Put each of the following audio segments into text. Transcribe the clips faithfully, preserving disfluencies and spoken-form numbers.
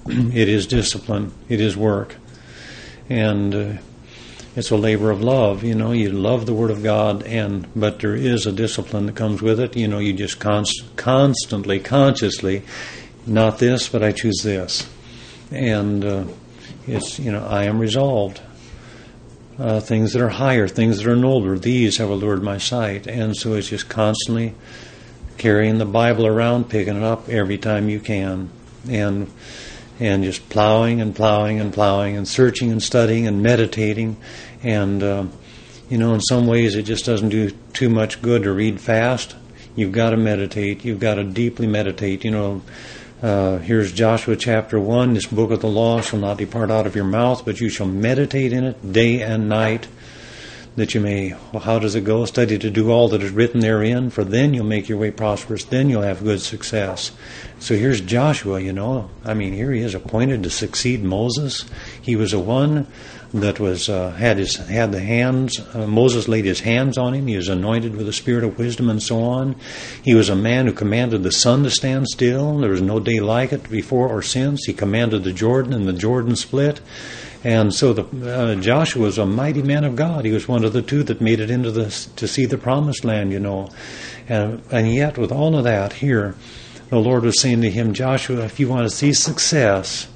it is discipline. It is work. And uh, it's a labor of love. You know, you love the Word of God, and but there is a discipline that comes with it. You know, you just const- constantly, consciously, not this, but I choose this. And uh, it's, you know, I am resolved. Uh, things that are higher, things that are nobler, these have allured my sight. And so it's just constantly carrying the Bible around, picking it up every time you can, and and just plowing and plowing and plowing and searching and studying and meditating. And, uh, you know, in some ways it just doesn't do too much good to read fast. You've got to meditate. You've got to deeply meditate. You know, uh, here's Joshua chapter one. This book of the law shall not depart out of your mouth, but you shall meditate in it day and night, that you may, well, how does it go? Study to do all that is written therein, for then you'll make your way prosperous, then you'll have good success. So here's Joshua, you know. I mean, here he is appointed to succeed Moses. He was the one that was uh, had his had the hands. Uh, Moses laid his hands on him. He was anointed with the spirit of wisdom and so on. He was a man who commanded the sun to stand still. There was no day like it before or since. He commanded the Jordan, and the Jordan split. And so the, uh, Joshua was a mighty man of God. He was one of the two that made it into the to see the promised land, you know. And, and yet, with all of that, here, the Lord was saying to him, Joshua, if you want to see success,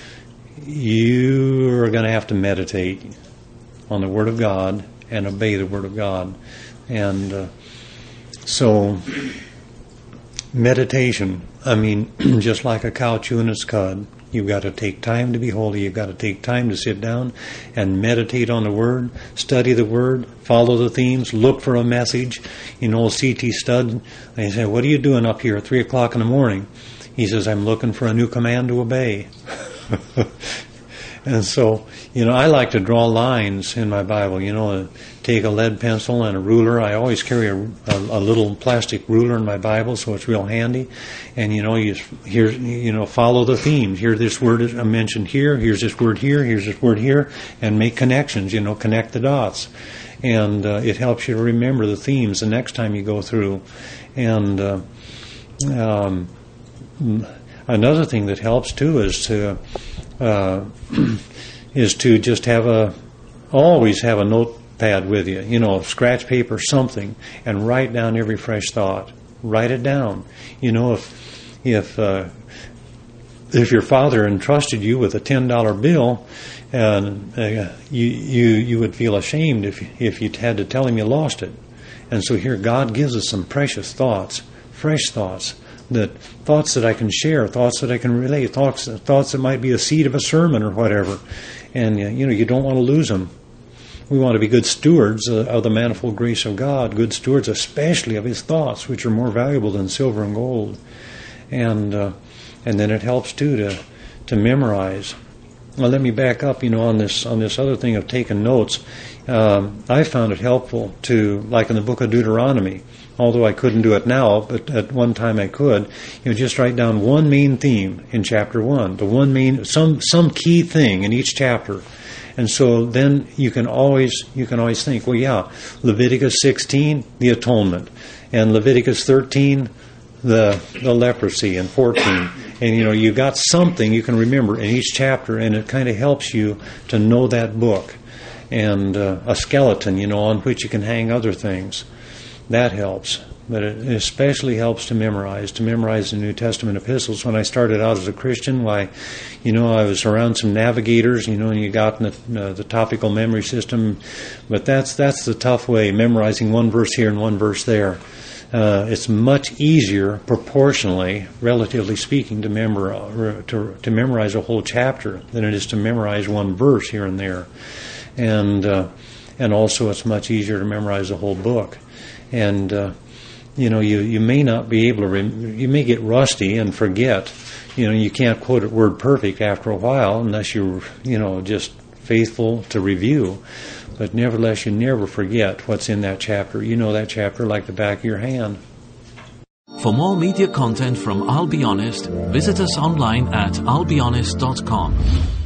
you are going to have to meditate on the Word of God and obey the Word of God. And uh, so, meditation, I mean, just like a cow chewing its cud, you've got to take time to be holy. You've got to take time to sit down and meditate on the Word, study the Word, follow the themes, look for a message. You know, C T Studd, they say, what are you doing up here at three o'clock in the morning? He says, I'm looking for a new command to obey. And so, you know, I like to draw lines in my Bible. You know, take a lead pencil and a ruler. I always carry a, a, a little plastic ruler in my Bible, so it's real handy. And, you know, you here, you know, follow the themes. Here, this word is mentioned here. Here's this word here. Here's this word here. And make connections, you know, connect the dots. And uh, it helps you to remember the themes the next time you go through. And uh, um, another thing that helps, too, is to... Uh, is to just have a, always have a notepad with you, you know, scratch paper, something, and write down every fresh thought. Write it down. You know, if if uh, if your father entrusted you with a ten dollar bill, and uh, you you you would feel ashamed if if you had to tell him you lost it. And so here, God gives us some precious thoughts, fresh thoughts. That thoughts that I can share, thoughts that I can relate, thoughts thoughts that might be a seed of a sermon or whatever, and you know you don't want to lose them. We want to be good stewards of the manifold grace of God, good stewards especially of His thoughts, which are more valuable than silver and gold. And uh, and then it helps too to to memorize. Well, let me back up. You know, on this on this other thing of taking notes, um, I found it helpful to, like in the book of Deuteronomy. Although I couldn't do it now, but at one time I could, you know, just write down one main theme in chapter one, the one main, some some key thing in each chapter, and so then you can always you can always think, well, yeah, Leviticus sixteen, the atonement, and Leviticus thirteen, the the leprosy, and fourteen, and you know you got something you can remember in each chapter, and it kind of helps you to know that book, and uh, a skeleton, you know, on which you can hang other things. That helps, but it especially helps to memorize, to memorize the New Testament epistles. When I started out as a Christian, why, you know, I was around some navigators, you know, and you got the, uh, the topical memory system, but that's that's the tough way, memorizing one verse here and one verse there. Uh, it's much easier, proportionally, relatively speaking, to, memor- to, to memorize a whole chapter than it is to memorize one verse here and there. And, uh, and also it's much easier to memorize the whole book. And, uh, you know, you, you may not be able to, rem- you may get rusty and forget. You know, you can't quote it word perfect after a while unless you're, you know, just faithful to review. But nevertheless, you never forget what's in that chapter. You know that chapter like the back of your hand. For more media content from I'll Be Honest, visit us online at I'll Be Honest dot com.